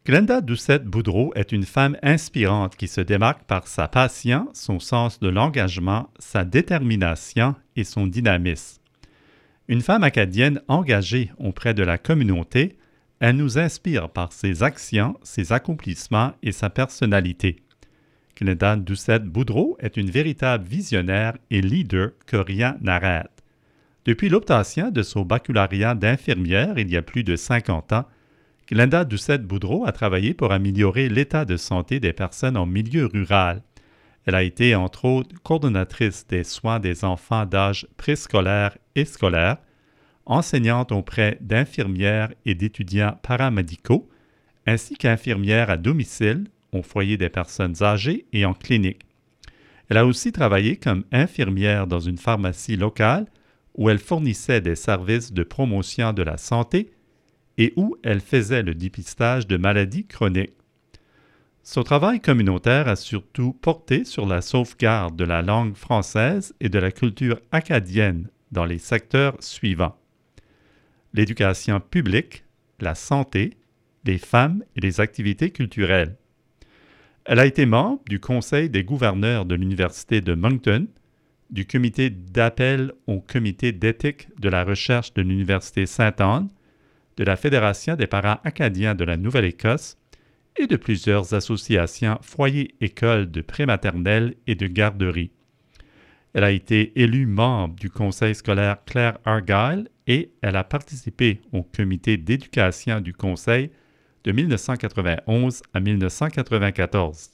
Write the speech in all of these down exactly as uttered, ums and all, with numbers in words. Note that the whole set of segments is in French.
Glenda Doucette-Boudreau est une femme inspirante qui se démarque par sa passion, son sens de l'engagement, sa détermination et son dynamisme. Une femme acadienne engagée auprès de la communauté, elle nous inspire par ses actions, ses accomplissements et sa personnalité. Glenda Doucette-Boudreau est une véritable visionnaire et leader que rien n'arrête. Depuis l'obtention de son baccalauréat d'infirmière il y a plus de cinquante ans, Glenda Doucette-Boudreau a travaillé pour améliorer l'état de santé des personnes en milieu rural. Elle a été, entre autres, coordonnatrice des soins des enfants d'âge préscolaire et scolaire, enseignante auprès d'infirmières et d'étudiants paramédicaux, ainsi qu'infirmière à domicile, au foyer des personnes âgées et en clinique. Elle a aussi travaillé comme infirmière dans une pharmacie locale où elle fournissait des services de promotion de la santé et où elle faisait le dépistage de maladies chroniques. Son travail communautaire a surtout porté sur la sauvegarde de la langue française et de la culture acadienne dans les secteurs suivants: l'éducation publique, la santé, les femmes et les activités culturelles. Elle a été membre du Conseil des gouverneurs de l'Université de Moncton, du comité d'appel au comité d'éthique de la recherche de l'Université Sainte-Anne, de la Fédération des parents acadiens de la Nouvelle-Écosse et de plusieurs associations foyers-écoles de prématernelle et de garderie. Elle a été élue membre du conseil scolaire Claire Argyle et elle a participé au comité d'éducation du conseil de mille neuf cent quatre-vingt-onze à mille neuf cent quatre-vingt-quatorze.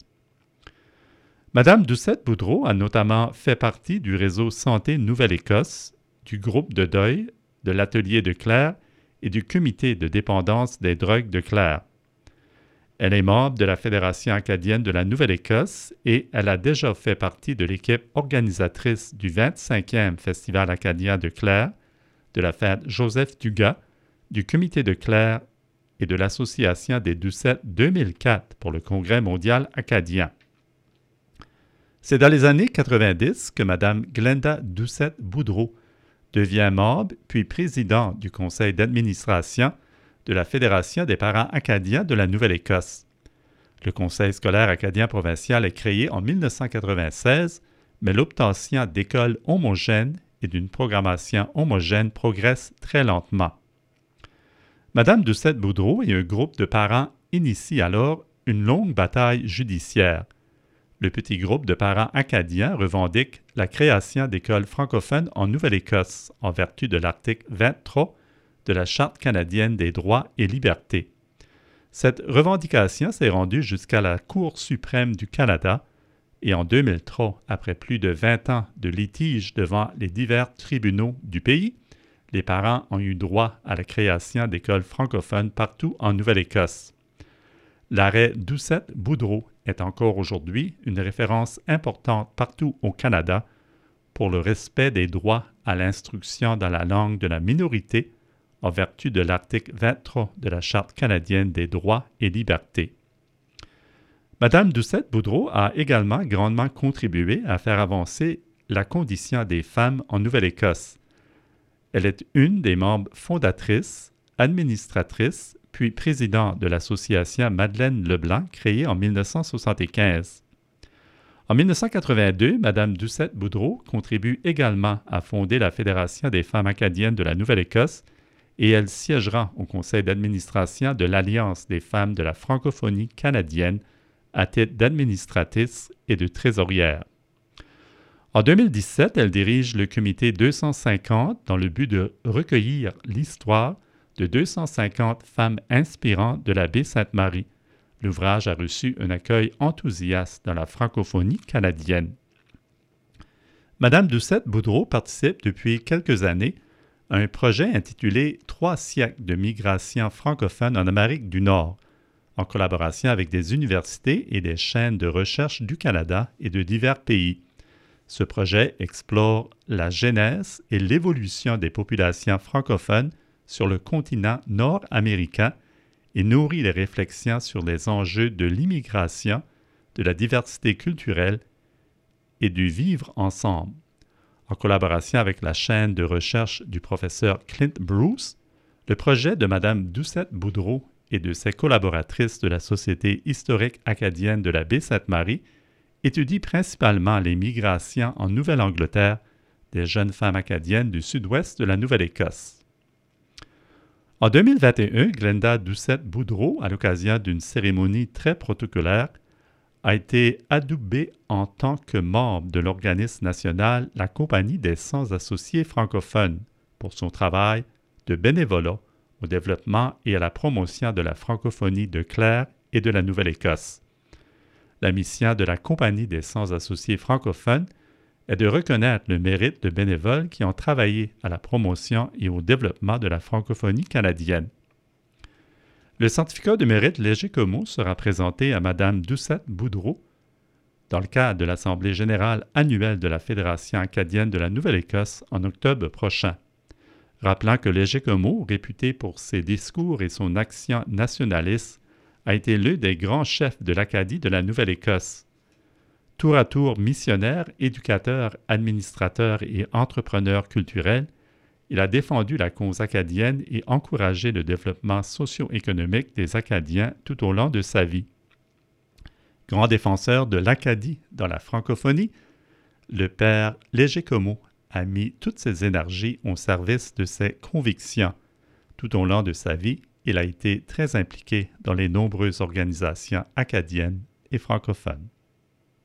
Madame Doucette-Boudreau a notamment fait partie du réseau Santé Nouvelle-Écosse, du groupe de deuil, de l'atelier de Claire et du comité de dépendance des drogues de Claire. Elle est membre de la Fédération acadienne de la Nouvelle-Écosse et elle a déjà fait partie de l'équipe organisatrice du vingt-cinquième Festival acadien de Claire, de la fête Joseph Dugas, du comité de Claire et de l'Association des Doucettes deux mille quatre pour le Congrès mondial acadien. C'est dans les années quatre-vingt-dix que Mme Glenda Doucette-Boudreau devient membre puis présidente du conseil d'administration de la Fédération des parents acadiens de la Nouvelle-Écosse. Le Conseil scolaire acadien provincial est créé en mille neuf cent quatre-vingt-seize, mais l'obtention d'écoles homogènes et d'une programmation homogène progresse très lentement. Mme Doucette-Boudreau et un groupe de parents initient alors une longue bataille judiciaire. Le petit groupe de parents acadiens revendique la création d'écoles francophones en Nouvelle-Écosse en vertu de l'article vingt-trois de la Charte canadienne des droits et libertés. Cette revendication s'est rendue jusqu'à la Cour suprême du Canada et en deux mille trois, après plus de vingt ans de litiges devant les divers tribunaux du pays, les parents ont eu droit à la création d'écoles francophones partout en Nouvelle-Écosse. L'arrêt Doucette-Boudreau est encore aujourd'hui une référence importante partout au Canada pour le respect des droits à l'instruction dans la langue de la minorité en vertu de l'article vingt-trois de la Charte canadienne des droits et libertés. Madame Doucette-Boudreau a également grandement contribué à faire avancer la condition des femmes en Nouvelle-Écosse. Elle est une des membres fondatrices, administratrices, puis présidente de l'association Madeleine Leblanc, créée en mille neuf cent soixante-quinze. En mille neuf cent quatre-vingt-deux, Mme Doucette-Boudreau contribue également à fonder la Fédération des femmes acadiennes de la Nouvelle-Écosse et elle siégera au conseil d'administration de l'Alliance des femmes de la francophonie canadienne à titre d'administratrice et de trésorière. En deux mille dix-sept, elle dirige le comité deux cent cinquante dans le but de recueillir l'histoire de deux cent cinquante femmes inspirantes de la baie Sainte-Marie. L'ouvrage a reçu un accueil enthousiaste dans la francophonie canadienne. Madame Doucette-Boudreau participe depuis quelques années à un projet intitulé « Trois siècles de migration francophone en Amérique du Nord », en collaboration avec des universités et des chaînes de recherche du Canada et de divers pays. Ce projet explore la genèse et l'évolution des populations francophones sur le continent nord-américain et nourrit les réflexions sur les enjeux de l'immigration, de la diversité culturelle et du vivre ensemble. En collaboration avec la chaîne de recherche du professeur Clint Bruce, le projet de Mme Doucette-Boudreau et de ses collaboratrices de la Société historique acadienne de la baie Sainte-Marie, étudie principalement les migrations en Nouvelle-Angleterre des jeunes femmes acadiennes du sud-ouest de la Nouvelle-Écosse. En deux mille vingt et un, Glenda Doucette-Boudreau, à l'occasion d'une cérémonie très protocolaire, a été adoubée en tant que membre de l'organisme national la Compagnie des Sans-Associés francophones pour son travail de bénévolat au développement et à la promotion de la francophonie de Clare et de la Nouvelle-Écosse. La mission de la Compagnie des Sans-Associés francophones est de reconnaître le mérite de bénévoles qui ont travaillé à la promotion et au développement de la francophonie canadienne. Le certificat de mérite Léger Comeau sera présenté à Mme Doucette-Boudreau dans le cadre de l'Assemblée générale annuelle de la Fédération acadienne de la Nouvelle-Écosse en octobre prochain. Rappelant que Léger Comeau, réputé pour ses discours et son action nationaliste, a été l'un des grands chefs de l'Acadie de la Nouvelle-Écosse. Tour à tour missionnaire, éducateur, administrateur et entrepreneur culturel, il a défendu la cause acadienne et encouragé le développement socio-économique des Acadiens tout au long de sa vie. Grand défenseur de l'Acadie dans la francophonie, le père Léger Comeau a mis toutes ses énergies au service de ses convictions. Tout au long de sa vie, il a été très impliqué dans les nombreuses organisations acadiennes et francophones.